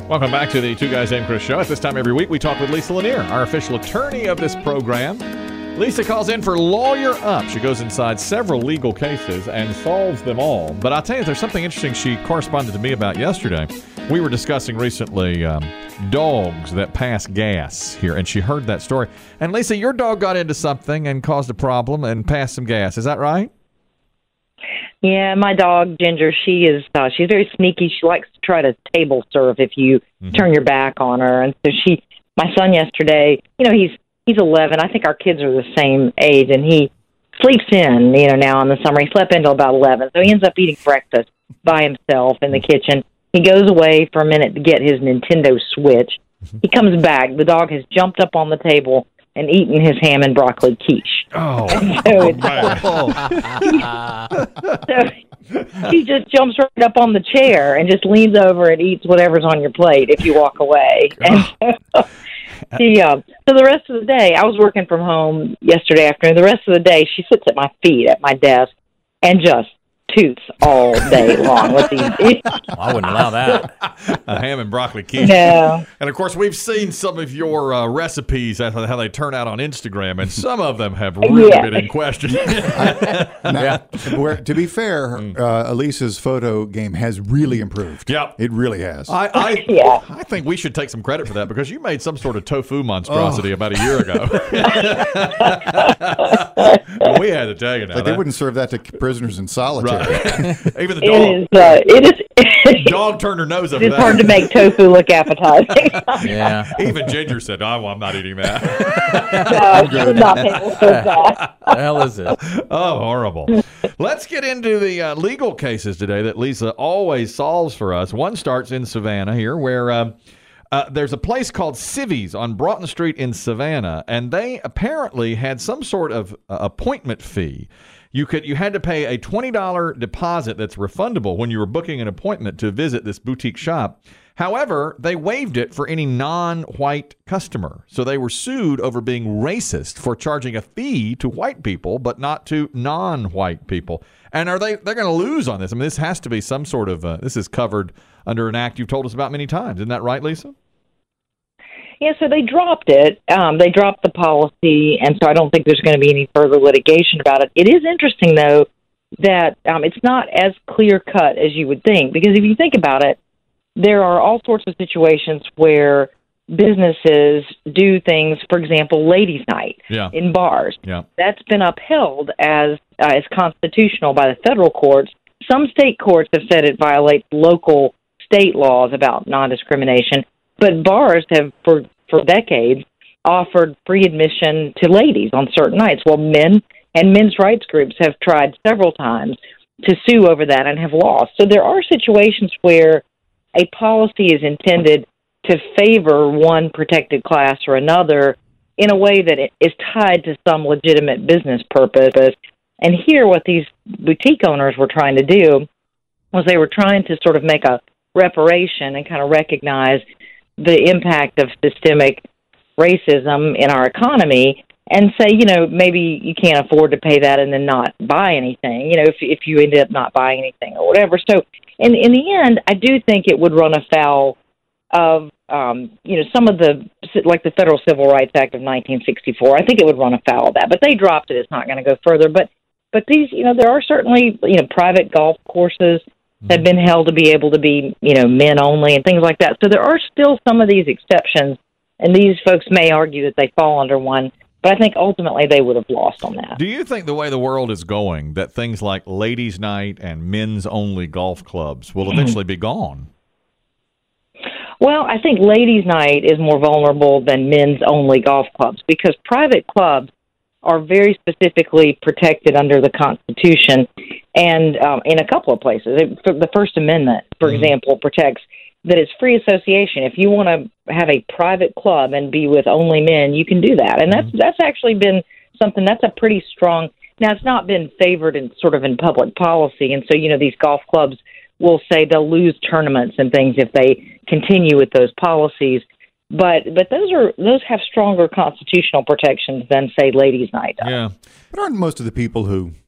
Welcome back to the Two Guys Named Chris show. At this time every week, we talk with Lisa Lanier, our official attorney of this program. Lisa calls in for Lawyer Up. She goes inside several legal cases and solves them all. But I'll tell you, there's something interesting she corresponded to me about yesterday. We were discussing recently dogs that pass gas here, and she heard that story. And Lisa, your dog got into something and caused a problem and passed some gas. Is that right? Yeah, my dog, Ginger, she's very sneaky. She likes to try to table serve if you turn your back on her. And so my son yesterday, he's 11. I think our kids are the same age, and he sleeps in, now in the summer. He slept in until about 11. So he ends up eating breakfast by himself in the kitchen. He goes away for a minute to get his Nintendo Switch. He comes back. The dog has jumped up on the table and eaten his ham and broccoli quiche. Oh, so he just jumps right up on the chair and just leans over and eats whatever's on your plate if you walk away. And so the rest of the day, I was working from home yesterday afternoon. The rest of the day, she sits at my feet at my desk and just toots all day long with these. I wouldn't allow that. A ham and broccoli quiche. No. And of course, we've seen some of your recipes, how they turn out on Instagram, and some of them have really been in question. To be fair, Elisa's photo game has really improved. Yep. It really has. I think we should take some credit for that because you made some sort of tofu monstrosity about a year ago. We had to take it. Like they wouldn't serve that to prisoners in solitary. Right. Even the dog. It is. Dog turned her nose up. It's hard to make tofu look appetizing. Yeah. Even Ginger said, "Oh, well, I'm not eating that." No, she would not table serve that. The hell is it? Oh, horrible. Let's get into the legal cases today that Lisa always solves for us. One starts in Savannah here, where there's a place called Civvies on Broughton Street in Savannah, and they apparently had some sort of appointment fee. You had to pay a $20 deposit that's refundable when you were booking an appointment to visit this boutique shop. However, they waived it for any non-white customer. So they were sued over being racist for charging a fee to white people, but not to non-white people. And they're going to lose on this? I mean, this has to be some sort of, this is covered under an act you've told us about many times. Isn't that right, Lisa? Yeah, so they dropped it. They dropped the policy, and so I don't think there's going to be any further litigation about it. It is interesting, though, that it's not as clear-cut as you would think, because if you think about it, there are all sorts of situations where businesses do things, for example, ladies' night in bars. Yeah. That's been upheld as constitutional by the federal courts. Some state courts have said it violates local state laws about non-discrimination. But bars have, for decades, offered free admission to ladies on certain nights. Well, men and men's rights groups have tried several times to sue over that and have lost. So there are situations where a policy is intended to favor one protected class or another in a way that it is tied to some legitimate business purpose. And here what these boutique owners were trying to do was they were trying to sort of make a reparation and kind of recognize the impact of systemic racism in our economy and say, maybe you can't afford to pay that and then not buy anything, if you ended up not buying anything or whatever. So in the end, I do think it would run afoul of, some of like the Federal Civil Rights Act of 1964. I think it would run afoul of that, but they dropped it. It's not going to go further. But these, there are certainly, private golf courses have been held to be able to be, men only and things like that. So there are still some of these exceptions, and these folks may argue that they fall under one, but I think ultimately they would have lost on that. Do you think the way the world is going, that things like ladies' night and men's only golf clubs will eventually be gone? Well, I think ladies' night is more vulnerable than men's only golf clubs because private clubs are very specifically protected under the Constitution and in a couple of places. The First Amendment, for example, protects that it's free association. If you want to have a private club and be with only men, you can do that. And that's actually been something that's a pretty strong. Now, it's not been favored in public policy. And so, these golf clubs will say they'll lose tournaments and things if they continue with those policies. But those have stronger constitutional protections than, say, ladies' night does. Yeah. But aren't most of the people who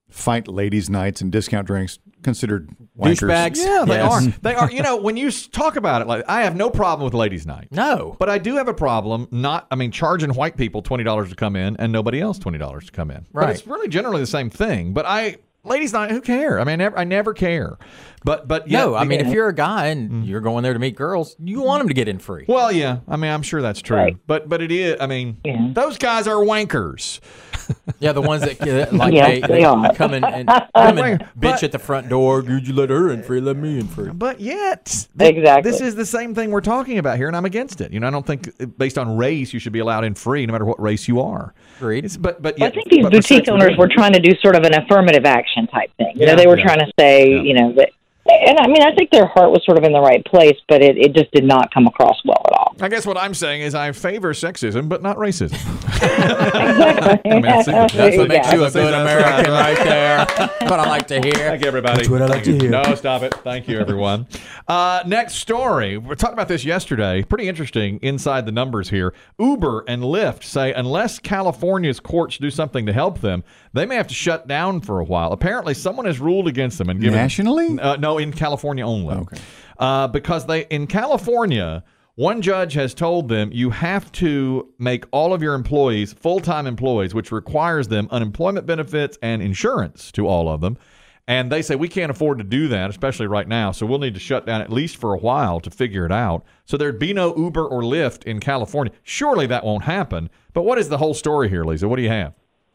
fight ladies' nights and discount drinks considered wankers. Douchebags. Yeah, they Yes. are. They are. You know, when you talk about it, like I have no problem with ladies' night. No. But I do have a problem charging white people $20 to come in and nobody else $20 to come in. But Right. it's really generally the same thing. But ladies' night, who care? I mean, I never care. But yeah, No, I mean, if you're a guy and you're going there to meet girls, you want them to get in free. well, yeah. I mean, I'm sure that's true. Right. But it is. I mean, Yeah. those guys are wankers. Yeah, the ones that like Yes, they are. come in and bitch But- at the front door. Did you let her in free? Let me in free. But yet, Exactly. this is the same thing we're talking about here, and I'm against it. You know, I don't think based on race you should be allowed in free, no matter what race you are. Agreed. But I yet, think these but for boutique sex, owners we're were trying to do sort of an affirmative action type thing. You Yeah, know, they were yeah. trying to say, Yeah. you know, that, and I mean, I think their heart was sort of in the right place, but it just did not come across well at all. I guess what I'm saying is I favor sexism, but not racism. Exactly. I mean, it's- That's what makes Yeah. you a good American right there. What I like to hear. Thank you, everybody. That's what I like to hear. No, stop it. Thank you, everyone. Next story. We're talking about this yesterday. Pretty interesting inside the numbers here. Uber and Lyft say unless California's courts do something to help them, they may have to shut down for a while. Apparently, someone has ruled against them and given Nationally? no, in California only. Okay. Because in California, one judge has told them you have to make all of your employees full-time employees, which requires them unemployment benefits and insurance to all of them. And they say we can't afford to do that, especially right now. So we'll need to shut down at least for a while to figure it out. So there'd be no Uber or Lyft in California. Surely that won't happen. But what is the whole story here, Lisa? What do you have?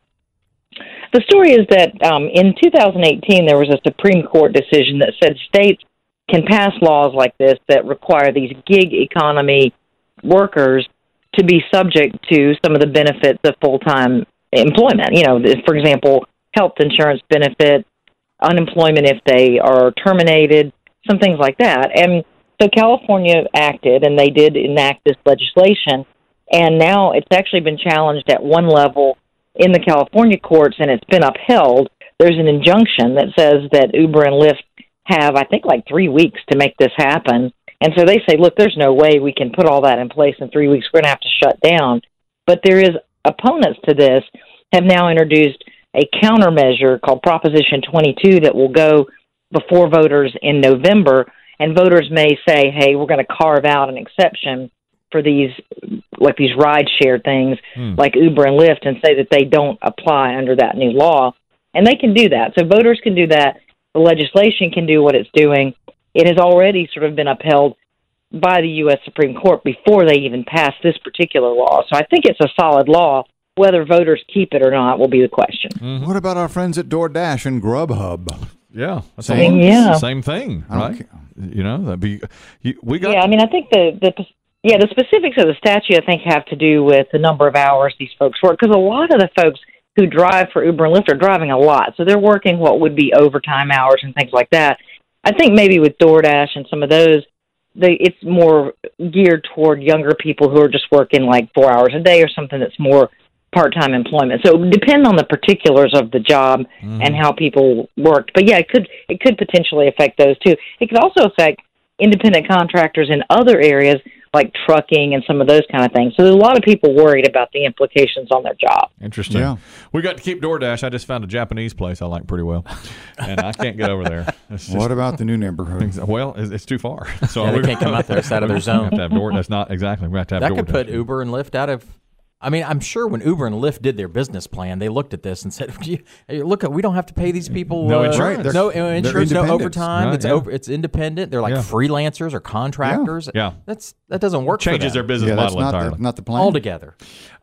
The story is that in 2018, there was a Supreme Court decision that said states can pass laws like this that require these gig economy workers to be subject to some of the benefits of full-time employment. You know, for example, health insurance benefits, unemployment if they are terminated, some things like that. And so California acted, and they did enact this legislation, and now it's actually been challenged at one level in the California courts, and it's been upheld. There's an injunction that says that Uber and Lyft have, I think, like 3 weeks to make this happen. And so they say, look, there's no way we can put all that in place in 3 weeks. We're going to have to shut down. But there is opponents to this have now introduced a countermeasure called Proposition 22 that will go before voters in November. And voters may say, hey, we're going to carve out an exception for these, like these ride share things like Uber and Lyft, and say that they don't apply under that new law. And they can do that. So voters can do that. The legislation can do what it's doing. It has already sort of been upheld by the U.S. Supreme Court before they even passed this particular law. So I think it's a solid law. Whether voters keep it or not will be the question. What about our friends at DoorDash and Grubhub? Yeah, that's Same. Yeah. same thing, I don't right? care. You know, that'd be we got. Yeah, I mean, I think the specifics of the statute, I think, have to do with the number of hours these folks work, because a lot of the folks who drive for Uber and Lyft are driving a lot, so they're working what would be overtime hours and things like that. I think maybe with DoorDash and some of those, it's more geared toward younger people who are just working like 4 hours a day or something that's more part-time employment. So it would depend on the particulars of the job and how people worked. But yeah, it could potentially affect those too. It could also affect independent contractors in other areas like trucking and some of those kind of things. So there's a lot of people worried about the implications on their job. Interesting. Yeah. We got to keep DoorDash. I just found a Japanese place I like pretty well, and I can't get over there. It's just, What about the new neighborhood? well, it's too far. So Yeah, they we're can't come out there. It's out of their zone. We have to have Door. That's not exactly. We have to have That DoorDash. could put Uber and Lyft out of. I mean, I'm sure when Uber and Lyft did their business plan, they looked at this and said, hey, "Look, we don't have to pay these people No insurance. no They're insurance, no independents. overtime. Right, it's yeah. it's independent. They're like Yeah. freelancers or contractors. Yeah. that doesn't work. Changes for their them. business Yeah, that's model not entirely. not the plan. altogether.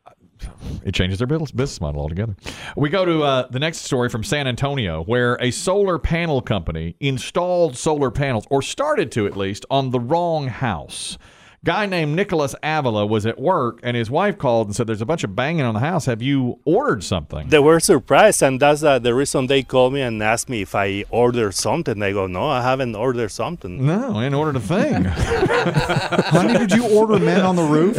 It changes their business model altogether. We go to the next story from San Antonio, where a solar panel company installed solar panels, or started to at least, on the wrong house. Guy named Nicholas Avila was at work, and his wife called and said, there's a bunch of banging on the house. Have you ordered something? They were surprised, and that's the reason they called me and asked me if I ordered something. I go, no, I haven't ordered something. No, I ain't ordered a thing. Honey, did you order men on the roof?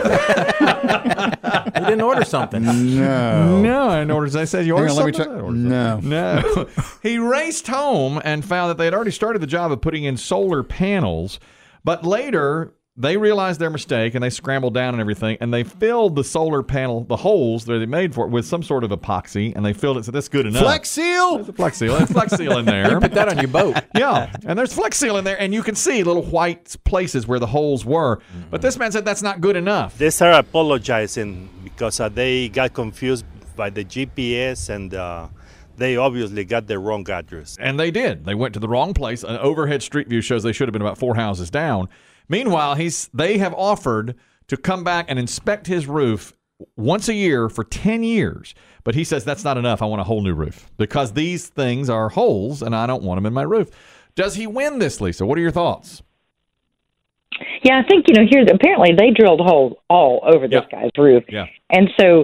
You didn't order something. No. No, I ain't ordered. They said, you Hang ordered on, let me something? check. I ordered something. No. No. He raced home and found that they had already started the job of putting in solar panels, but later they realized their mistake and they scrambled down and everything, and they filled the solar panel, the holes that they made for it, with some sort of epoxy, and they filled it so that's good enough. Flex Seal. There's a Flex Seal. There's Flex Seal in there. Put that on your boat. Yeah, and there's Flex Seal in there, and you can see little white places where the holes were. But this man said that's not good enough. They started apologizing because they got confused by the GPS and they obviously got the wrong address. And they did. They went to the wrong place. An overhead street view shows they should have been about 4 houses down. Meanwhile, they have offered to come back and inspect his roof once a year for 10 years. But he says that's not enough. I want a whole new roof because these things are holes and I don't want them in my roof. Does he win this, Lisa? What are your thoughts? Yeah, I think, here, apparently they drilled holes all over this guy's roof. Yeah. And so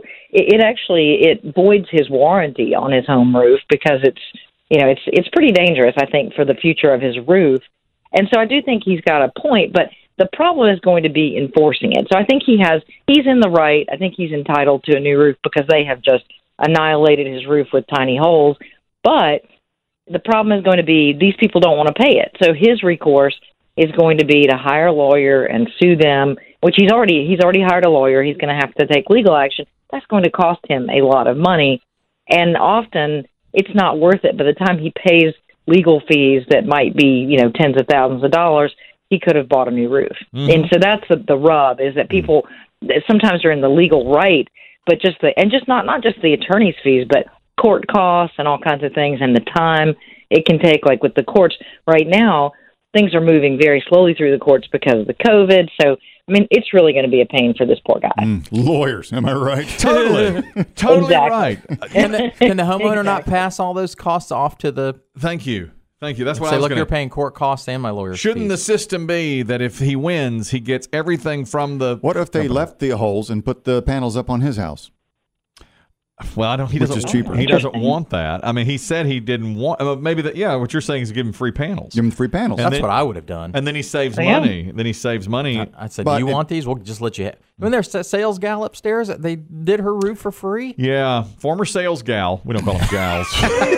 it voids his warranty on his home roof because it's pretty dangerous, I think, for the future of his roof. And so I do think he's got a point, but the problem is going to be enforcing it. So I think he's in the right. I think he's entitled to a new roof because they have just annihilated his roof with tiny holes. But the problem is going to be these people don't want to pay it. So his recourse is going to be to hire a lawyer and sue them, which he's already hired a lawyer. He's going to have to take legal action. That's going to cost him a lot of money. And often it's not worth it. By the time he pays legal fees that might be, tens of thousands of dollars, he could have bought a new roof. Mm-hmm. And so that's the rub, is that people sometimes are in the legal right, but not just the attorney's fees, but court costs and all kinds of things, and the time it can take. Like with the courts right now, things are moving very slowly through the courts because of the COVID. So, it's really going to be a pain for this poor guy. Lawyers, am I right? Totally Exactly. right. Can the homeowner not pass all those costs off to the... Thank you. That's what say, I was look, gonna... you're paying court costs and my lawyer's Shouldn't fees. the system be that if he wins, he gets everything from the... What if they left the holes and put the panels up on his house? Well, he doesn't. Which is cheaper. He doesn't want that. He said he didn't want. Maybe that. Yeah, what you're saying is give him free panels. Give him free panels. That's what I would have done. And then he saves money. Then he saves money. I said, do you want these? We'll just let you have. When there's a sales gal upstairs, they did her roof for free. Yeah, former sales gal. We don't call them gals.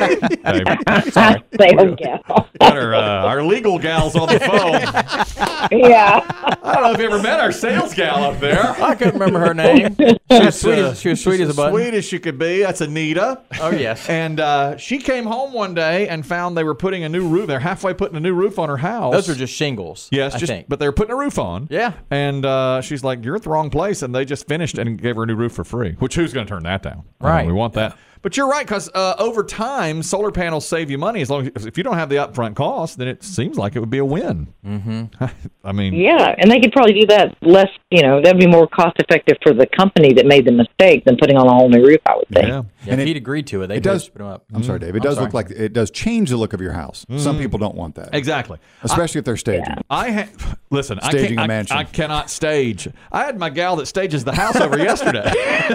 Sorry. Sales gal. Got our legal gals on the phone. Yeah. I don't know if you ever met our sales gal up there. I couldn't remember her name. She was sweet as a button. Sweet as she could be. That's Anita. Oh, yes. And she came home one day and found they were putting a new roof. They're halfway putting a new roof on her house. Those are just shingles. Yes, I think. But they were putting a roof on. Yeah. And she's like, you're at the wrong place. And they just finished and gave her a new roof for free, which who's going to turn that down? Right. We want that. But you're right, because over time, solar panels save you money. As long as if you don't have the upfront cost, then it seems like it would be a win. Mm-hmm. Yeah, and they could probably do that less. That'd be more cost effective for the company that made the mistake than putting on a whole new roof, I would think. Yeah. And if he'd agreed to it, they could put them up. I'm sorry, Dave. It does look like it does change the look of your house. Some people don't want that. Exactly. Especially if they're staging. Listen, Staging a mansion. I cannot stage. I had my gal that stages the house over yesterday.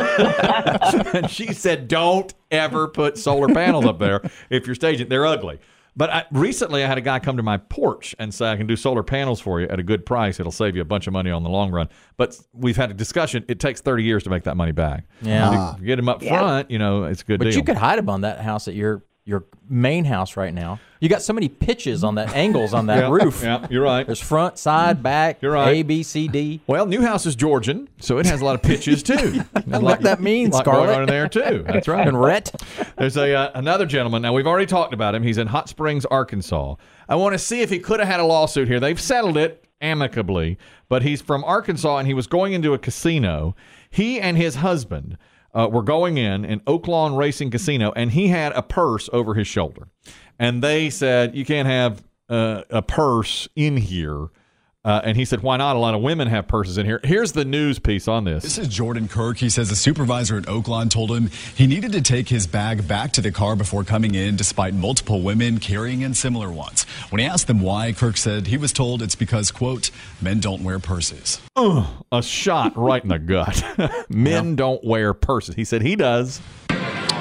And she said, don't ever put solar panels up there if you're staging. They're ugly. But recently I had a guy come to my porch and say, I can do solar panels for you at a good price. It'll save you a bunch of money on the long run. But we've had a discussion. It takes 30 years to make that money back. Yeah. If you get them up front, it's a good deal. But you could hide them on that house at your main house right now. You got so many pitches on that, angles on that roof. Yeah, you're right. There's front, side, back, You're right. A, B, C, D. Well, new house is Georgian, so it has a lot of pitches too. What that means, Scarlet. Scarlett. Going on there too. That's right. And Rhett. There's another gentleman. Now we've already talked about him. He's in Hot Springs, Arkansas. I want to see if he could have had a lawsuit here. They've settled it amicably, but he's from Arkansas and he was going into a casino. He and his husband were going in Oaklawn Racing Casino, and he had a purse over his shoulder. And they said, you can't have a purse in here. And he said, why not? A lot of women have purses in here. Here's the news piece on this. This is Jordan Kirk. He says a supervisor at Oaklawn told him he needed to take his bag back to the car before coming in, despite multiple women carrying in similar ones. When he asked them why, Kirk said he was told it's because, quote, men don't wear purses. A shot right in the gut. Men don't wear purses. He said he does.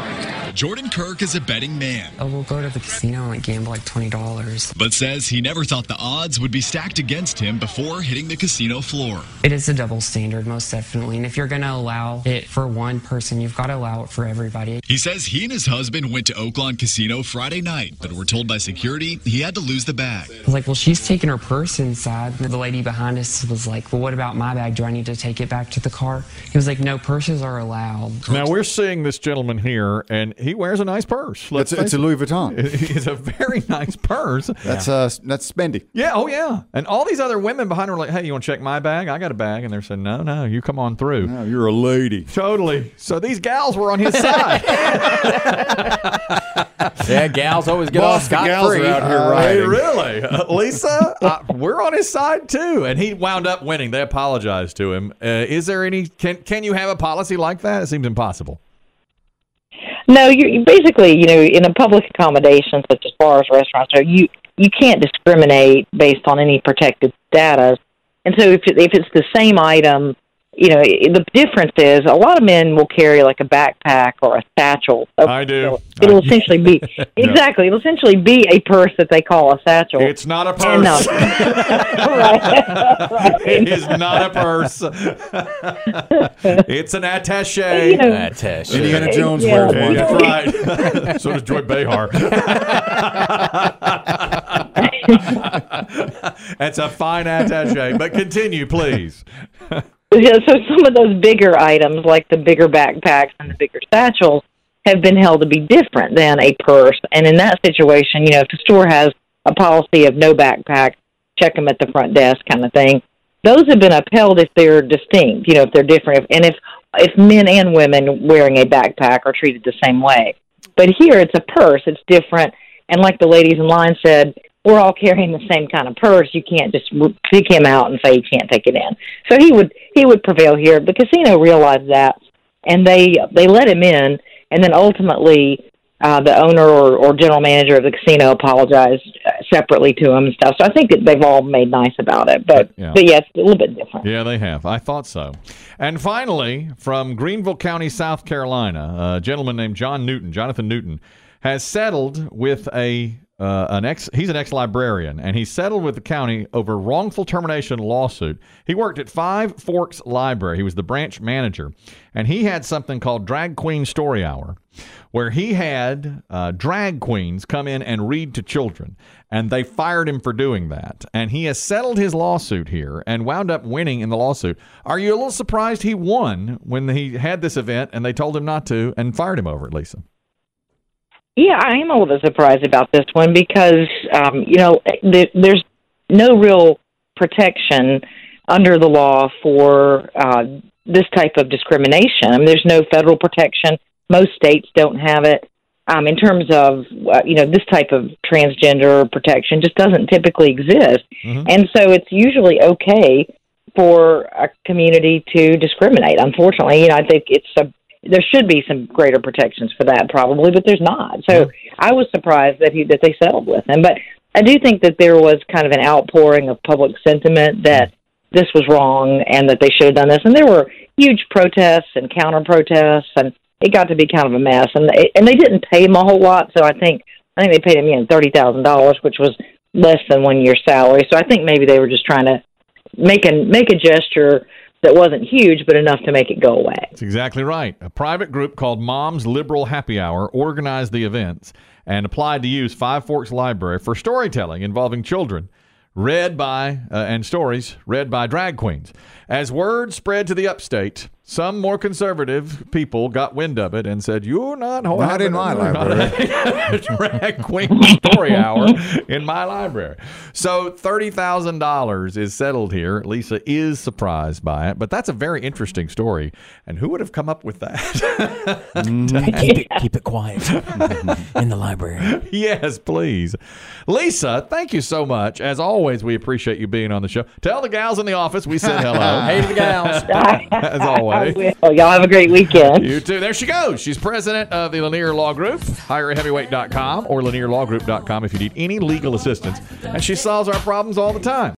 Jordan Kirk is a betting man, We'll go to the casino and like gamble like $20. but says he never thought the odds would be stacked against him before hitting the casino floor. It is a double standard, most definitely. And if you're going to allow it for one person, you've got to allow it for everybody. He says he and his husband went to Oaklawn Casino Friday night, but were told by security he had to lose the bag. I was like, well, she's taking her purse inside. And the lady behind us was like, well, what about my bag? Do I need to take it back to the car? He was like, no, purses are allowed. Now, we're seeing this gentleman here, and he wears a nice purse. It's a Louis Vuitton. It's a very nice purse. That's spendy. Yeah, oh yeah. And all these other women behind her are like, hey, you want to check my bag? I got a bag. And they're saying, no, you come on through. No, you're a lady. Totally. So these gals were on his side. Yeah, gals always get Boss, off the gals scot-free. are out here Hey, riding. really? Lisa, we're on his side too. And he wound up winning. They apologized to him. Is there any, can you have a policy like that? It seems impossible. No, you basically, in a public accommodation such as bars, restaurants, you can't discriminate based on any protected status. And so if it's the same item, the difference is a lot of men will carry like a backpack or a satchel. I do. It'll essentially be exactly. It'll essentially be a purse that they call a satchel. It's not a purse. No. Right. It is not a purse. It's an attaché. Attaché. Indiana Jones Yeah. wears one. That's right. So does Joy Behar. That's a fine attaché. But continue, please. Yeah, so some of those bigger items, like the bigger backpacks and the bigger satchels, have been held to be different than a purse. And in that situation, if the store has a policy of no backpack, check them at the front desk kind of thing, those have been upheld if they're distinct, if they're different, and if men and women wearing a backpack are treated the same way. But here it's a purse, it's different, and like the ladies in line said, we're all carrying the same kind of purse. You can't just pick him out and say you can't take it in. So he would prevail here. The casino realized that, and they let him in, and then ultimately the owner or general manager of the casino apologized separately to him and stuff. So I think that they've all made nice about it. But yeah, it's a little bit different. Yeah, they have. I thought so. And finally, from Greenville County, South Carolina, a gentleman named Jonathan Newton, has settled with he's an ex-librarian, and he settled with the county over wrongful termination lawsuit. He worked at Five Forks Library. He was the branch manager, and he had something called Drag Queen Story Hour, where he had drag queens come in and read to children, and they fired him for doing that. And he has settled his lawsuit here and wound up winning in the lawsuit. Are you a little surprised he won when he had this event and they told him not to and fired him over it, Lisa? Yeah, I am a little surprised about this one because, there's no real protection under the law for this type of discrimination. I mean, there's no federal protection. Most states don't have it. In terms of, this type of transgender protection just doesn't typically exist. Mm-hmm. And so it's usually okay for a community to discriminate. Unfortunately, I think there should be some greater protections for that probably, but there's not. So I was surprised that they settled with him. But I do think that there was kind of an outpouring of public sentiment that this was wrong and that they should have done this. And there were huge protests and counter-protests, and it got to be kind of a mess. And they didn't pay him a whole lot, so I think they paid him $30,000, which was less than 1 year's salary. So I think maybe they were just trying to make a gesture that wasn't huge, but enough to make it go away. That's exactly right. A private group called Mom's Liberal Happy Hour organized the events and applied to use Five Forks Library for storytelling involving children, and stories read by drag queens. As word spread to the upstate, some more conservative people got wind of it and said, "You're not in my library. Drag queen story hour in my library." So $30,000 is settled here. Lisa is surprised by it, but that's a very interesting story. And who would have come up with that? Keep it quiet in the library. Yes, please. Lisa, thank you so much. As always, we appreciate you being on the show. Tell the gals in the office we said hello. Hey to the gals. As always. Y'all have a great weekend. You too. There she goes. She's president of the Lanier Law Group. HireAHeavyweight.com or LanierLawGroup.com if you need any legal assistance. And she solves our problems all the time.